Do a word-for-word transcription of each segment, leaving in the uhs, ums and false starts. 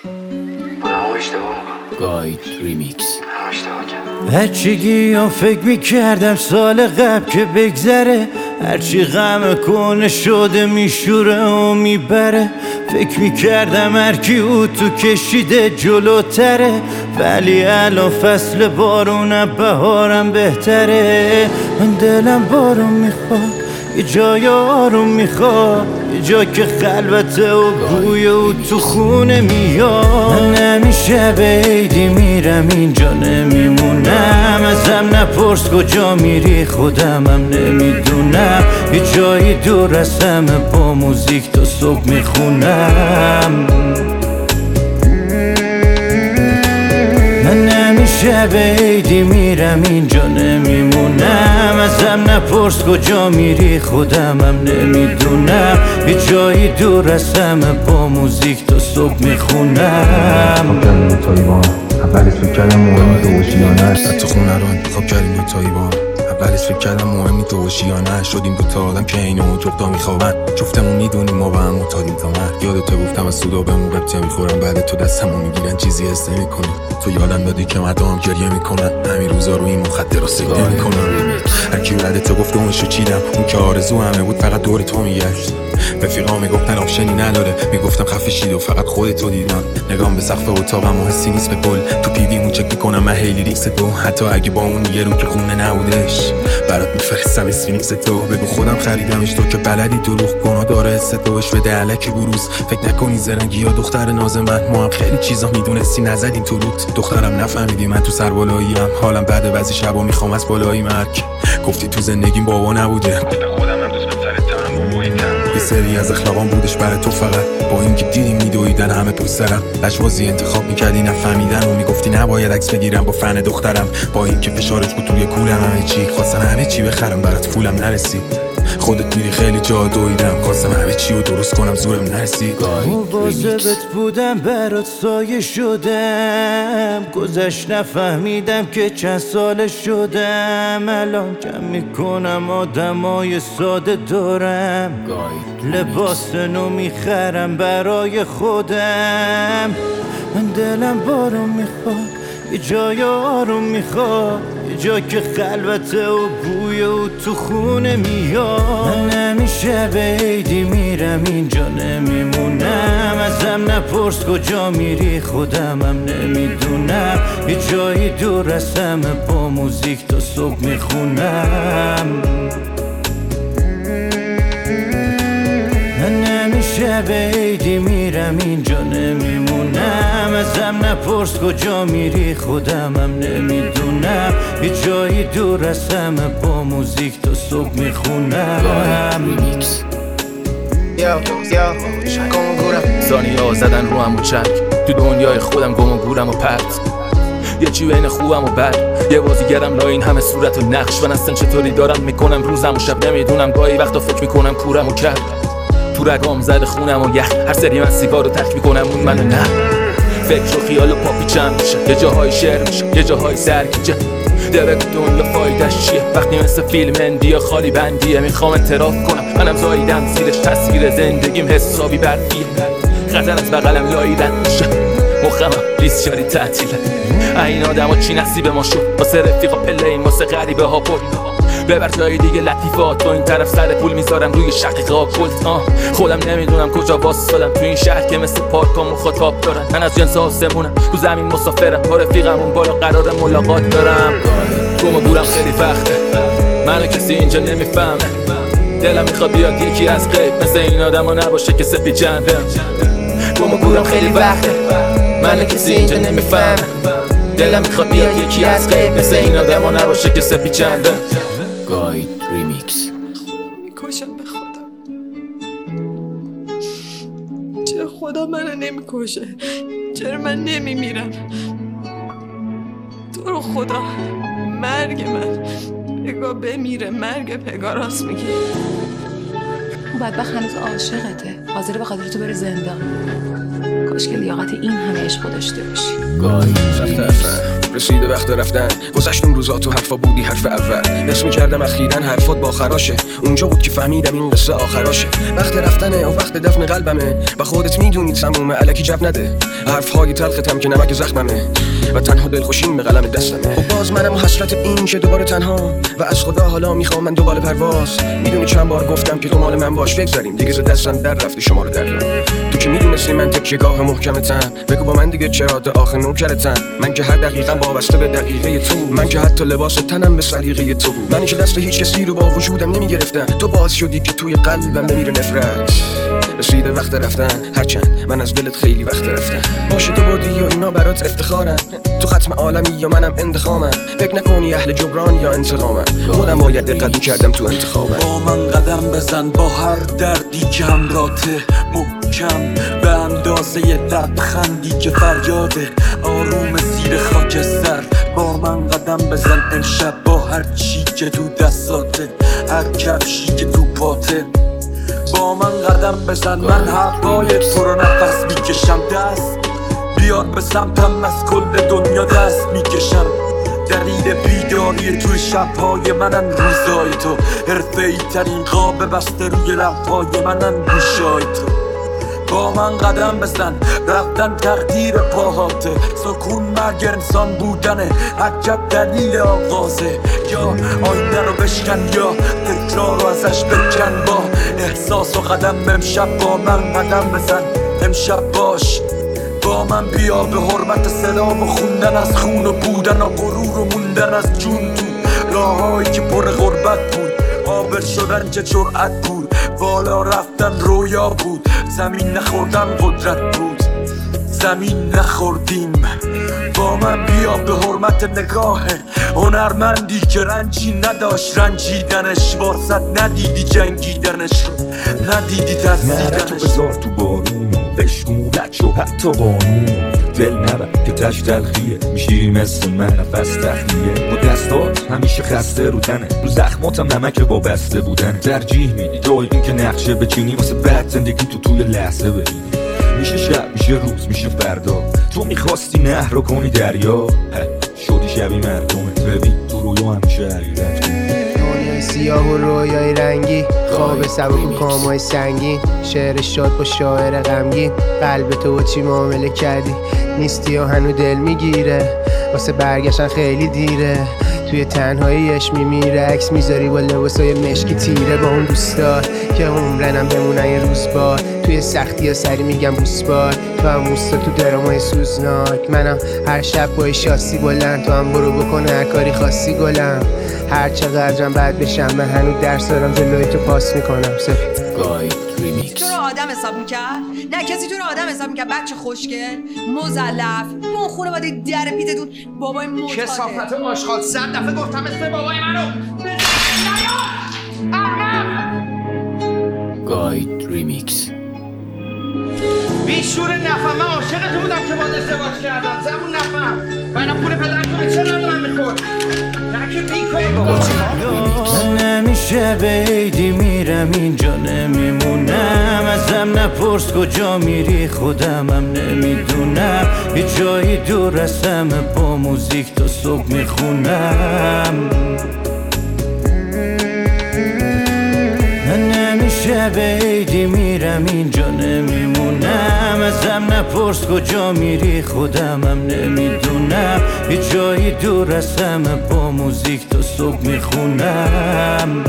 همه اشتباه میکنم. گاید ریمیکس. همه اشتباه کردم. هرچی گیام فکر میکردم سال قبل که بگذره، هرچی غم کنه شده میشوره و میبره. فکر میکردم هرکی او تو کشیده جلوتره، ولی الان فصل بارونه بهارم بهتره. من دلم بارون میخواد، یه جای آروم میخواد، یه جا که خلوته و بوی او تو خونه میاد. من همیشه به عیدی میرم اینجا نمیمونم، ازم نپرس کجا میری خودمم نمیدونم. یه جایی دور از همه با موزیک تا صبح میخونم. من همیشه به عیدی میرم اینجا نمیمونم، ازم نپرس کجا میری خودمم نمیدونم. یه جایی دور از همه با موزیک تا صبح میخونم. خب کردیم دوتایی با هم، اولش فکر کردم مهمی تو باشی یا نه. تو خونه رو انتخاب کردیم دوتایی با هم، اولش فکر کردم مهمی تو باشی یا نه. شدیم دوتا آدم که اینو جفتا میخوابن، جفتمون میدونیم ما با هم معتادیم تا مرگ. یادت گفتم از سودا بهمون ربطی میخورم، بعد تو دستمون میگیرن چیزی حس نمیکنی. تو یادم دادی که مردم گریه میکنن، همین روزا رو این مخدر سکته میکنن. هرکی بعد تو گفته اونشو چیدم، اون که آرزو همه بود فقط دور تو میگشت. رفیقا میگفتن آپشنی نداره، میگفتم خفه شید و فقط خودتو دیدن. نگام به سقف اتاقم و حسی نیست به پل، تو پیویمون چک میکنم من هیلی ریکس تو. حتی اگه با اون یه رو که خونه نبودش، برات میفرستم اسفینکس تو. بگو خودم خریدمش تو که بلدی دروغ گناه داره حس توش بده علکی بروز. فکر نکنی زرنگی یا دختر ناز من، ما هم خیلی چیزا میدونستی نزدیم تو روت. دخترم نفهمیدی من تو سربالاییم، حالم بعد بعضی شبا میخوام از بالایی مرگ. گفتی تو زندگیم بابا نبوده، خودم هم دوست پسرتم باباییتم. یه سری از اخلاقام بودش برای تو فقط، با اینکه دیدی میدویدن همه پشت سرم. لجبازی انتخاب میکردی نفهمیدن و میگفتی نباید عکس بگیرم با فن دخترم. با اینکه فشارت بود توی کولم همه چی، خواستم همه چی بخرم برات پولم نرسید. خودت میری خیلی جا دویدم، خواستم همه چی رو درست کنم زورم نرسید. مواظبت بودم برات سایه شدم، گذشت نفهمیدم که چند سال شدم. الان کم میکنم آدمای ساده دارم، لباس نو میخرم برای خودم. من دلم بارون میخواد، یه جای آروم میخواد، یه جا که خلوته و بوی او تو خونه میاد. من همیشه به عیدی میرم اینجا نمیمونم، ازم نپرس کجا میری خودمم نمیدونم. یه جایی دور از همه با موزیک تا صبح میخونم. من همیشه به عیدی میرم اینجا نمیمونم، ازم نپرس کجا میری خودمم نمیدونم. یه جایی دور از همه با موزیک تا صبح میخونم. زانی ها زدن رو هم و چک، تو دنیای خودم گم و گورم و پرت. یه چی بین خوبم و بد، یه بازیگرم لا این همه صورت و نقش. من اصلا چطوری دارم میکنم روزم و شب نمیدونم. گاهی وقتا فکر میکنم کورم و کرد، تو رگام زده خونم و یخ. هر سری من سیگار رو ترک میکنم اون منو نه. فکر و خیال و پاپی چند میشه، یه جاهای شعر میشه یه جاهای سرگیجه. درک دنیا فایدش چیه وقتی مثل فیلم اندیه خالی بندیه. میخوام اعتراف کنم منم زاییدم زیرش، تصویر زندگیم حسابی برفیه. خطر از بغلم لاییدن میشه، مخمم لیست شاری تعطیله. این آدم ها چی نصیب ما شد، واسه رفیقا پله این واسه غریبه ها پر. ببر جای دیگه لطیفات، تو این طرف سر پول میذارم روی شقیقا کلت. آه خودم نمیدونم کجا واسادم تو این شهر که مثل پارکا مخاطب دارن. من از جنس آسمونم تو زمین مسافرم، با رفیقم اون بالا قرار ملاقات دارم. گم و گورم خیلی وقته، منو کسی اینجا نمیفهمه. دلم میخواد بیاد یکی از غیب مثل این آدم ها نباشه که سپی جنبه. گم و گورم خیلی وقته، منو کسی اینجا نمیفهمه. دلم میخواد بیاد یکی از غیب مثل این آدم ها نباشه که سپی جنبه. گاید ریمیکس. میکشم به خودم، چرا خدا منو نمیکشه؟ چرا من نمیمیرم؟ تو رو خدا مرگ من پگا بمیره، مرگ پگا راست میگه. اون بدبخت هنوز عاشقته، حاضره به خاطر تو بره زندان. کاش که لیاقت این همه عشق داشته باشی. گاید رسیده وقت رفتن. گذشت اون روزا تو حرفا بودی حرف اول. حس می‌کردم اخیراً حرفات با خراشه. اونجا بود که فهمیدم این قصه آخراشه. وقت رفتنه و وقت دفن قلبمه. و خودت میدونی تمومه الکی جب نده. حرف‌های تلختم که نمک زخممه و تنها دلخوشیم به قلم دستمه. و باز منم حسرت این که دوباره تنها و از خدا حالا میخوام من دوباره پرواز. میدونی چند بار گفتم که تو مال من باش بگذاریم دیگه، ز دستم در رفتی شما رو در تو که میدونستی من تکیه‌گاه محکمتم. بگو با من دیگه چرا تا آخر نوکرتم. من که هر دقیقه وابسته به دقیقه تو. من که حتی لباس تنم به سلیقه تو بود. من که دست هیچ کسی رو با وجودم نمیگرفتم. تو باعث شدی که توی قلبم نمیره نفرت. رسیده وقت رفتن هرچند من از دلت خیلی وقت رفتم. باشه تو بردی یا اینا برات افتخارم. تو ختم عالمی یا منم انتخامم. فکر نکنی اهل جبران یا انتقامم. خودم باید دقت کردم تو انتخابم. با من قدم بزن با هر دردی که همراته محکم به اندازه لبخندی که فریاده آروم زیر خاکستر. با من قدم بزن امشب با هر چی که تو دستاته، هر کفشی که تو پاته. با من قدم بزن من هوای تو رو نفس میکشم. دست بیار به سمتم از کل دنیا دست میکشم. دلیل بیداری توی شبهای منن روزای تو. حرفه‌ای ترین قاب بسته روی لبهای منن گوشای تو. با من قدم بزن رفتن تقدیر پاهاته. سکون مرگ انسان بودنه عجب دلیل آغازه. یا آینه رو بشکن یا تکرار رو ازش بکن. با احساس و قدم امشب با من قدم بزن. امشب باش با من بیا به حرمت سلام و خوندن از خون و بودن و غرور و موندن از جون تو راهایی که پر غربت بود. قابل شدن که جرأت بود. بالا رفتن رویا بود. زمین نخوردن قدرت بود. زمین نخوردیم. با من بیا به حرمت نگاه هنرمندی که رنجی نداشت رنجیدنش. واسد ندیدی جنگیدنش رو، ندیدی ترسیدنش. تو بذار تو بارون بشمولت شو حتی بانون. دل نبر که تش تلخیه میشی مثل من نفس تخلیه. با دستات همیشه خسته رو تنه. رو زخماتم نمک با بسته بودن. ترجیح میدی جایی این که نقشه بچینی واسه بعد زندگی تو توی لحظه ببینی. میشه شب میشه روز میشه فردا. تو میخواستی نهر رو کنی دریا شدی شبی مردمت. ببین تو رویا همیشه حقیقت کن. دنیای سیاه و رویای رنگی، خواب سبک و کامای سنگین. شعر شاد با شاعر غمگین. قلب تو چی معامله کردی نیستی و هنو دل میگیره. واسه برگشتن خیلی دیره. توی تنهاییش میمیره. عکس میذاری با لباسای مشکی تیره. با اون دوستات که عمرنم بمونن یه روز بار. توی سختی ها سری میگم بوس بار. تو هم موستا تو درامای سوزناک. منم هر شب با شاسی بلند. تو هم برو بکن هر کاری خاصی گلم. هر چقدرم بعد بشم من هنو درس دارم جلوی تو پاس میکنم. سفید تو رو آدم حساب میکرد؟ نه کسی تو رو آدم حساب میکرد؟ بچه خوشگل مزلف اون خونه باید در پیتتون بابای معتاده. کثافت آشغال. صد دفعه گفتم اسم بابای منو گاید ریمیکس. بیشور نفهم. من عاشق تو بودم که باید ازدواج کردم. زبون نفهم و اینا پول پدرتون چه ندارم میخورد. نه که بیکار من نمیشه به عیدی میرم اینجا نمیمونم. ازم نپرس کجا میری خودمم نمیدونم. یه جایی دور از همه با موزیک تا صبح میخونم. من نمیشه به عیدی میرم اینجا نمیمونم. ازم نپرس کجا میری خودمم نمیدونم. یه جایی دور از همه با موزیک تا صبح میخونم.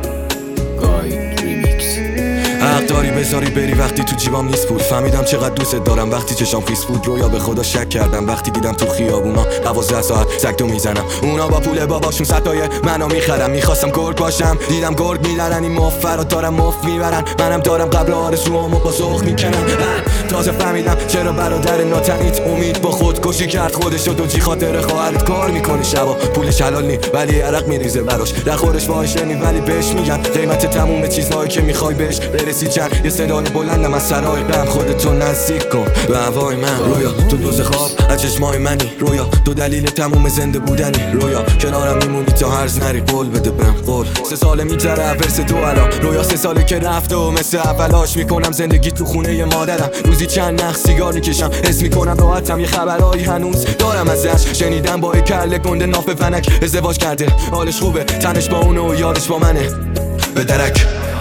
حق داری بذاری بری وقتی تو جیبام نیست بود. فهمیدم چقدر دوست دارم وقتی چشام خیس بود. رویا به خدا شک کردم وقتی دیدم تو خیابونا دوازده ساعت سگدو میزنم. اونا با پول باباشون ستای منو میخرم. میخواستم گرگ باشم دیدم گرگ میلرن. این مفرات دارم مفت میبرن. منم دارم قبل آرزوامو با ذوق میکنم. تازه فهمیدم چرا برادر ناتنیت امید با خودکشی کرد خودشو. دو جی خاطر خواهرت کار میکنه شبا. پولش حلال نی ولی عرق میریزه براش. در خورش باهاش نی ولی بهش میگن قیمت تموم چیزهایی که میخوای بهش برسی. رسید چند یه صدای بلندم از سرای غم خودتو نزدیک کن به هوای من. رویا تو دوز خواب از چشمای منی، رویا دو دلیل تموم زنده بودنی، رویا کنارم میمونی تا هرز نری، قول بده بهم قول. سه ساله میگذره ورس دو الان، رویا سه ساله که رفته و مثل اولاش میکنم زندگی تو خونه مادرم. روزی چند نخ سیگار میکشم، حس میکنم راحتم، یه خبرایی هنوز دارم ازش. شنیدم با کله گنده ناف فنک ازدواج کرده، حالش خوبه، تنش با اونه و یادش با منه. به درک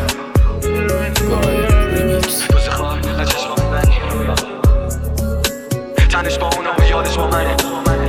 تنش با اونه و یادش با منه.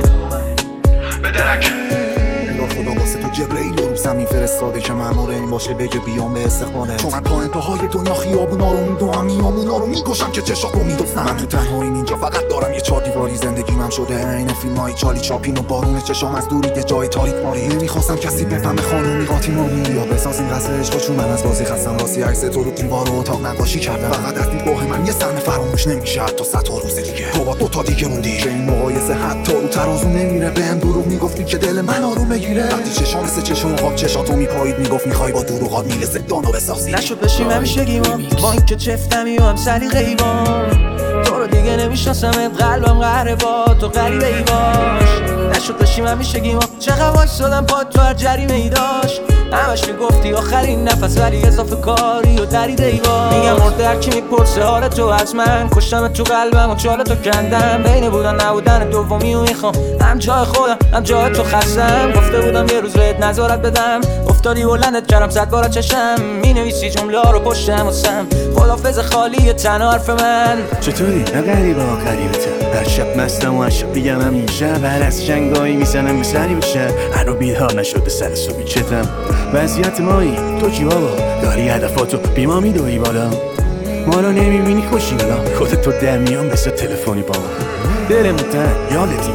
به درک خدا واسه تو جبرئیل رو زمین فرستاده که مأمور این باشه بگه بیام به استقباله. چون من تا انتهای دنیا خیابونا رو میدوام، میامونا رو میکشم که چشات رو میدوستم. من تو تنهایی اینجا فقط دارم یه چهار دیواری، زندگیم هم شده عین فیلمای چالی چاپین و بارون چشام از دوری یه جای تاریک ماری. نمیخواستم کسی بفهمه خانومی قاطیمانی یا بسازیم قصر عشق، چون من از بازی خستم راستی عکس تو رو دیوار و اتاق نقاشی کردم. فقط از دیدگاه من یه صحنه فراموش نمیشه تا صد تا روز دیگه. تو با دو تا دیگه موندی که این مقایسه حتی رو ترازو نمیره. بهم دروغ میگفتی که دل من آروم بگیره، وقتی چشام مثل چشم خواب چشاتو میپایید میگفت میخوای با دروغات میل زندانو بسازی. نشد بشیم همیشگیمام با اینکه چفتمی و هم سلیقه‌ای بام، تو رو دیگه نمیشناسمت قلبم قهره با تو غریبه ای باش. نشد بشیم همیشگیمام چقدر وایسادم با تو هر جریمه ای داشت. همش میگفتی آخرین نفس ولی اضافه کاری و دریده ای باش. میگم مرده هرکی میپرسه حال تو از من، کشتم تو قلبم و چال تو کندم. بین بودن نبودن دومی و میخوام هم جای خودم هم جای تو خستم. گفته بودم یه روز بهت نظارت بدم، افتادی بلندت کردم زد بارا چشم. مینویسی جمله ها رو پشتم و سم، خدافظ خالی تنها حرف من. چطوری؟ نه غریبه ها غریبته، هر شب مستم و هر شب بیگم هم این شب. هر از جنگایی میزنم به سری بشه، هنو بیدار نشده سر صبحی چتم. وضعیت مایی تو چی بابا؟ داری هدفاتو بیما میدوی بالا، ما رو نمیبینی خوشی بالا. خودتو در میان بسه تلفنی بابا، دلمون تن یادتیم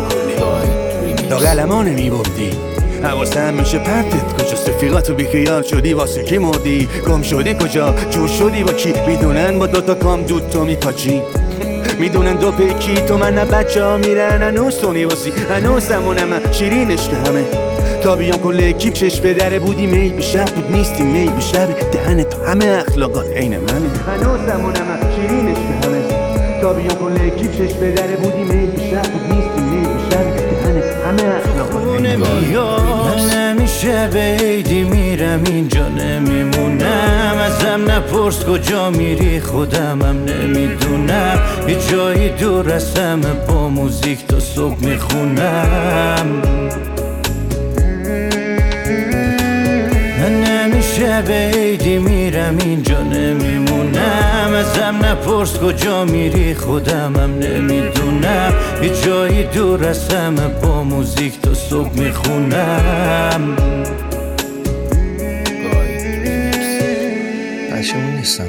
کنی دا قلما نمیبردی. حواسم میشه پرتت کجاست، رفیقاتو بیخیال شدی واسه کی مردی. گم شدی کجا جور شدی با کی، میدونن با دوتا کام دود تو میپاچی. میدونن دو پیکی تو من نه بچه ها میرن هنوز تو نیواسی. هنوز زمونم شیرین عشق همه تا بیام کل اکیب چشم به دره بودی می بیشتر بود نیستی می بیشتر دهن تو همه اخلاقات عین منه. هنوز زمونم شیرین عشق همه تا بیام کل اکیب چشم به دره بودی می بیشتر بود نیستی می بیشتر دهن همه اخلاقات عین منه. نمیشه بیدی میرم اینجا نمیمونم، ازم نپرس کجا میری خودم هم نمیدونم. یه جایی دور از همه با موزیک تا صبح میخونم. نمیشه بیدی میرم اینجا نمیمونم، ازم نپرس کجا میری خودم هم نمیدونم. یه جایی دور از همه با موزیک تا صبح میخونم. بچه اون نیستم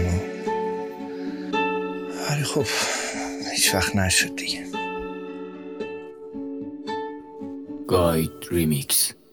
ولی خب هیچ وقت نشد دیگه. گاید ریمیکس.